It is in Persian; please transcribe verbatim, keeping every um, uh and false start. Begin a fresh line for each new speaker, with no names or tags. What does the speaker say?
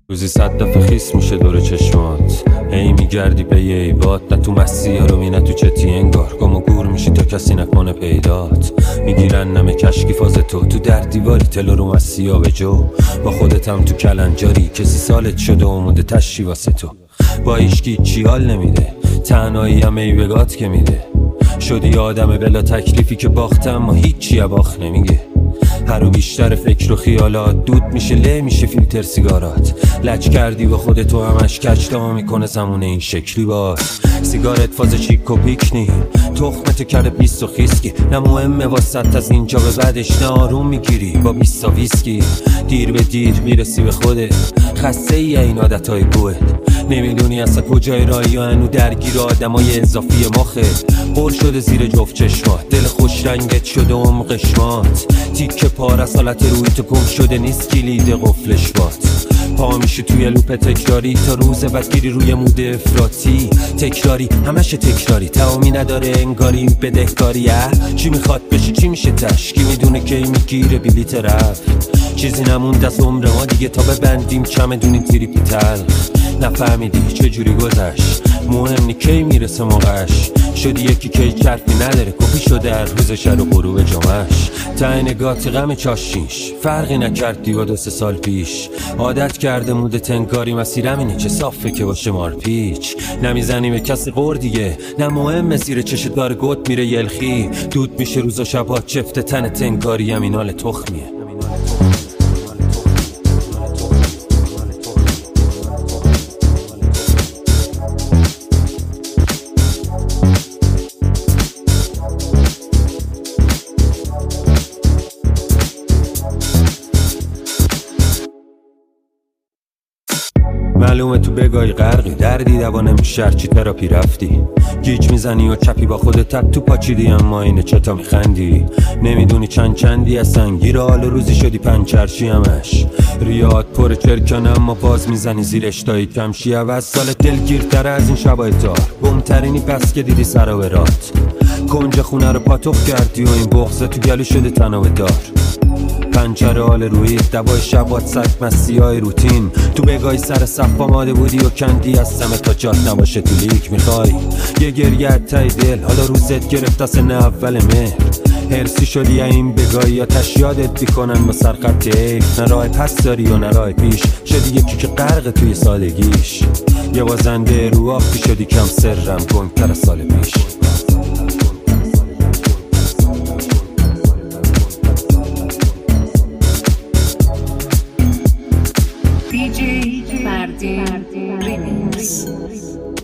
روزی صد دفعه خیس میشه دور چشمات، هی میگردی به یه ایوات، نه تو مسیح رو می نه تو چتی انگار، گم و گور میشی تا کسی نکنه پیدات. میگیرن نمه کشکی فاز تو تو در دیواری تلو رو مسیح به جو، با خودتم تو کلنجاری کسی سالت شده و مونده تشی واسه تو. با ایشکی چی حال نمیده، تنهایی هم ایوگات که میده، شدی آدم بلا تکلیفی که باختم ما هیچی باخت نمیگه. هر و بیشتر فکر و خیالات دود میشه، له میشه فیلتر سیگارات، لج کردی با خودتو همش کجتا میکنه زمونه این شکلی باز. سیگارت فاز چیک و پیک نی، تخمتو کرده بیست و خیسکی، نه مهمه واسط از اینجا به بعدش، نه آروم میگیری با بیست و ویسکی. دیر به دیر میرسی به خودت، خسته ای این عادتهای گوه، نمیدونی اصلا کجای راهی و هنو درگیر آدمای اضافی مخه. پر شده زیر جفت چشمات، دل خوش رنگت شده ام قشمات، تیکه پار از حالت روی تو گم شده نیست کلید قفلش بات. پا میشه توی لوپ تکراری تا روز بعد گیری روی مود افراطی، تکراری همش تکراری، تمامی نداره انگاری بدهکاری. چی میخواد بشه چی میشه تش، کی میدونه کی میگیره بلیت رفت، چیزی نموند از عمر ما دیگه تا ببندیم چمدونی تریپی تلخ. نفهمیدی چجوری گذشت، مهم نی کی میرسه موقعش، شدی یکی که چرفی نداره، کپی شده هر روز شر و غروب جمعش. ته نگاهت غم چاشیش فرقی نکردی با دو سه سال پیش، عادت کرده مود تنکاری مسیرم اینه چه صافه که باشه مار پیچ. نمیزنی به کسی قور دیگه، نه مهم زیر چش دار گوت میره یلخی، دود میشه روز و شبات چفت تن تنکاری همینال تخمیه. معلومه تو بگای غرقی، دردی دوا نمیشه هرچی تراپی رفتی، گیج میزنی و چپی با خودت تب تو پاچیدی، اما اینه چتا میخندی، نمیدونی چند چندی از سنگیر حال روزی شدی پنچرشی همش. ریاد پر چرکن اما باز میزنی زیرش تایی کمشی، عوض سال دلگیرتره از این شبای تار، بومترینی پس که دیدی سر و برات، کنج خونه رو پاتوخ کردی و این بغضه تو گلو شده تناوه دار. پنچر حال روی دبای شبات سک مسیحای روتین، تو بگای سر صف آماده بودی و کندی از سمه تا جات نباشه تو لیک. میخوای یه گریه تای دل، حالا روزت گرفت از نه اول مهر، هرسی شدی یا این بگای یا تشیادت بیکنن با سرخط حیف، نه راه پس داری و نه راه پیش، شدی یکی که غرق توی سادگیش، یه بازنده رو آفی شدی کم سرم گنگتر از سال پیش.
دی جی فردین ریمیکس.